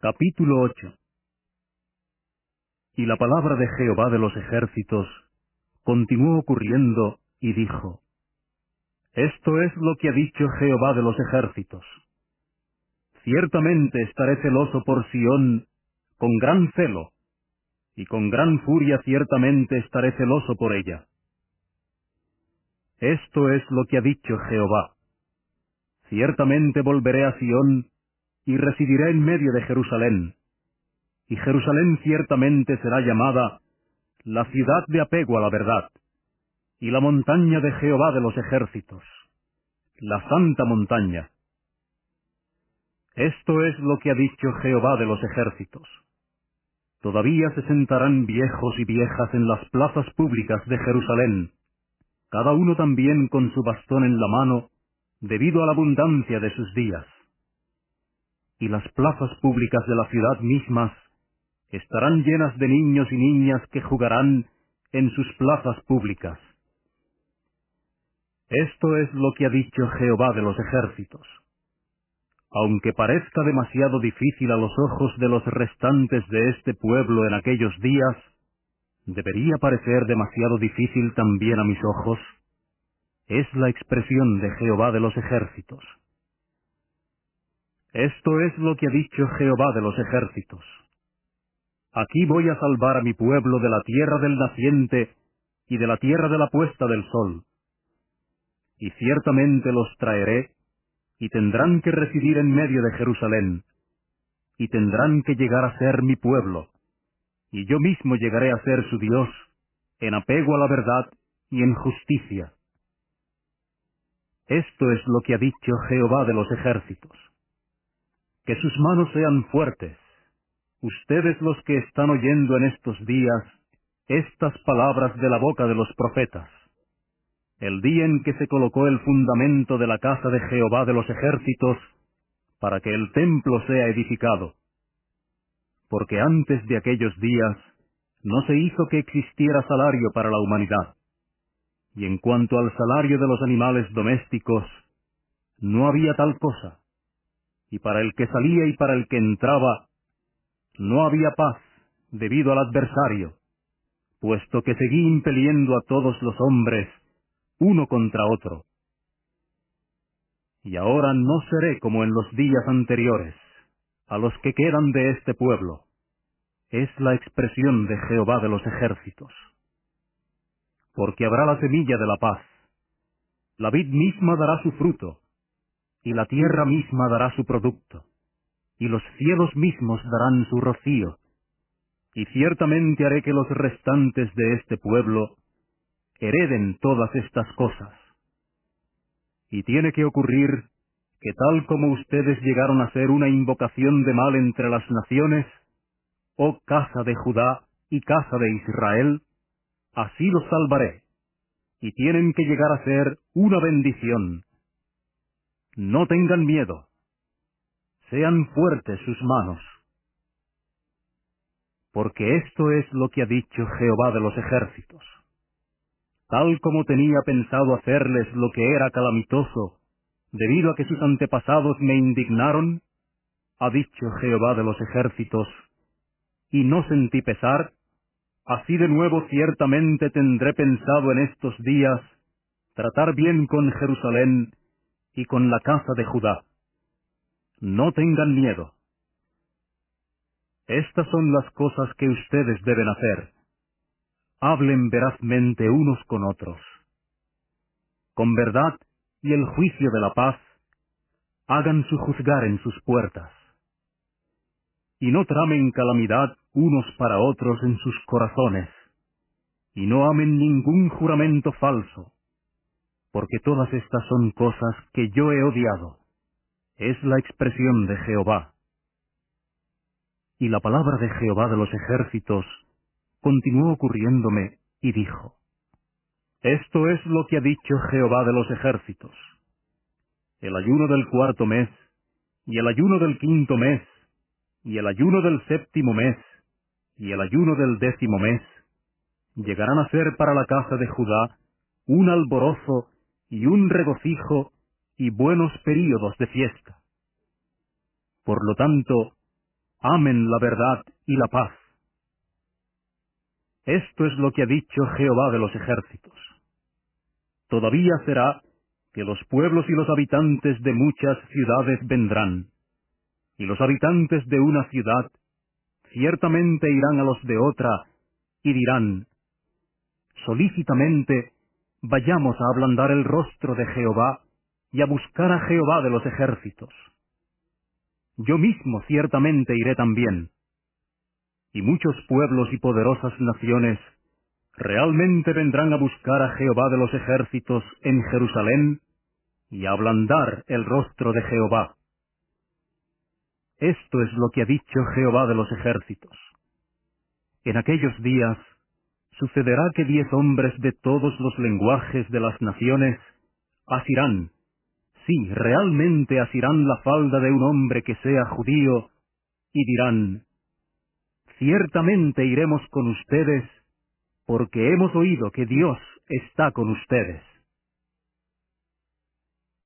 Capítulo 8. Y la palabra de Jehová de los ejércitos continuó ocurriendo, y dijo: Esto es lo que ha dicho Jehová de los ejércitos. Ciertamente estaré celoso por Sión con gran celo, y con gran furia ciertamente estaré celoso por ella. Esto es lo que ha dicho Jehová: Ciertamente volveré a Sión, y residiré en medio de Jerusalén, y Jerusalén ciertamente será llamada la ciudad de apego a la verdad, y la montaña de Jehová de los ejércitos, la santa montaña. Esto es lo que ha dicho Jehová de los ejércitos: Todavía se sentarán viejos y viejas en las plazas públicas de Jerusalén, cada uno también con su bastón en la mano, debido a la abundancia de sus días. Y las plazas públicas de la ciudad mismas estarán llenas de niños y niñas que jugarán en sus plazas públicas. Esto es lo que ha dicho Jehová de los ejércitos: Aunque parezca demasiado difícil a los ojos de los restantes de este pueblo en aquellos días, ¿debería parecer demasiado difícil también a mis ojos? Es la expresión de Jehová de los ejércitos. Esto es lo que ha dicho Jehová de los ejércitos: Aquí voy a salvar a mi pueblo de la tierra del naciente y de la tierra de la puesta del sol. Y ciertamente los traeré, y tendrán que residir en medio de Jerusalén, y tendrán que llegar a ser mi pueblo, y yo mismo llegaré a ser su Dios, en apego a la verdad y en justicia. Esto es lo que ha dicho Jehová de los ejércitos: Que sus manos sean fuertes, ustedes los que están oyendo en estos días estas palabras de la boca de los profetas. El día en que se colocó el fundamento de la casa de Jehová de los ejércitos, para que el templo sea edificado. Porque antes de aquellos días no se hizo que existiera salario para la humanidad. Y en cuanto al salario de los animales domésticos, no había tal cosa. Y para el que salía y para el que entraba, no había paz debido al adversario, puesto que seguí impeliendo a todos los hombres uno contra otro. Y ahora no seré como en los días anteriores, a los que quedan de este pueblo. Es la expresión de Jehová de los ejércitos. Porque habrá la semilla de la paz, la vid misma dará su fruto, y la tierra misma dará su producto, y los cielos mismos darán su rocío, y ciertamente haré que los restantes de este pueblo hereden todas estas cosas. Y tiene que ocurrir que tal como ustedes llegaron a ser una invocación de mal entre las naciones, oh casa de Judá y casa de Israel, así los salvaré, y tienen que llegar a ser una bendición. No tengan miedo, sean fuertes sus manos. Porque esto es lo que ha dicho Jehová de los ejércitos: Tal como tenía pensado hacerles lo que era calamitoso, debido a que sus antepasados me indignaron, ha dicho Jehová de los ejércitos, y no sentí pesar, así de nuevo ciertamente tendré pensado en estos días tratar bien con Jerusalén y con la casa de Judá. No tengan miedo. Estas son las cosas que ustedes deben hacer. Hablen verazmente unos con otros. Con verdad y el juicio de la paz, hagan su juzgar en sus puertas. Y no tramen calamidad unos para otros en sus corazones, y no amen ningún juramento falso, porque todas estas son cosas que yo he odiado. Es la expresión de Jehová. Y la palabra de Jehová de los ejércitos continuó ocurriéndome, y dijo: Esto es lo que ha dicho Jehová de los ejércitos: El ayuno del cuarto mes, y el ayuno del quinto mes, y el ayuno del séptimo mes, y el ayuno del 10º mes, llegarán a ser para la casa de Judá un alborozo y un regocijo y buenos períodos de fiesta. Por lo tanto, amen la verdad y la paz. Esto es lo que ha dicho Jehová de los ejércitos. Todavía será que los pueblos y los habitantes de muchas ciudades vendrán, y los habitantes de una ciudad ciertamente irán a los de otra, y dirán, solícitamente, vayamos a ablandar el rostro de Jehová, y a buscar a Jehová de los ejércitos. Yo mismo ciertamente iré también, y muchos pueblos y poderosas naciones realmente vendrán a buscar a Jehová de los ejércitos en Jerusalén, y a ablandar el rostro de Jehová. Esto es lo que ha dicho Jehová de los ejércitos. En aquellos días sucederá que 10 hombres de todos los lenguajes de las naciones asirán, sí, realmente asirán la falda de un hombre que sea judío, y dirán, ciertamente iremos con ustedes, porque hemos oído que Dios está con ustedes.